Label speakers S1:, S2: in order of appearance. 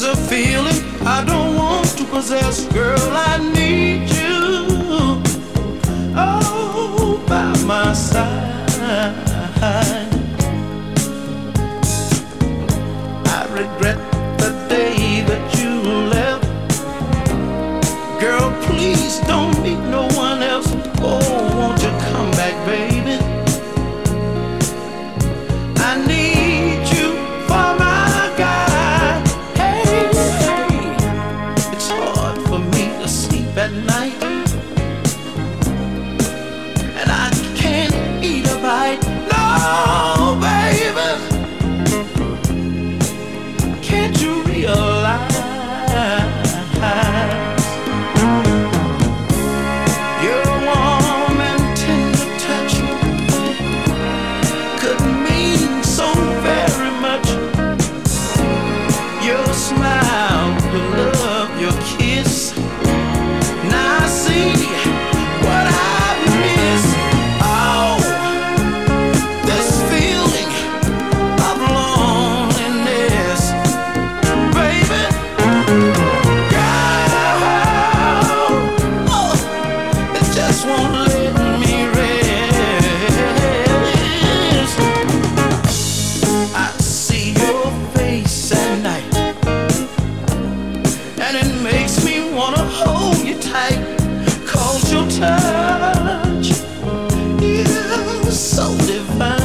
S1: a feeling I don't want to possess. Girl, I need you, oh, by my side. I regret the day that you left. Girl, please don't meet no one else. Oh, won't you come back, baby? I need you for my guide. Hey, hey, it's hard for me to sleep at night, and I can't eat a bite. No, baby, can't you realize your warm and tender touch could mean so very much? Your smile, your love, your kiss. Now I see what I miss. Oh, this feeling of loneliness, baby. Girl, oh, it just won't let me rest. I see your face at night, and it makes me wanna hold you tight. 'Cause your touch is so divine.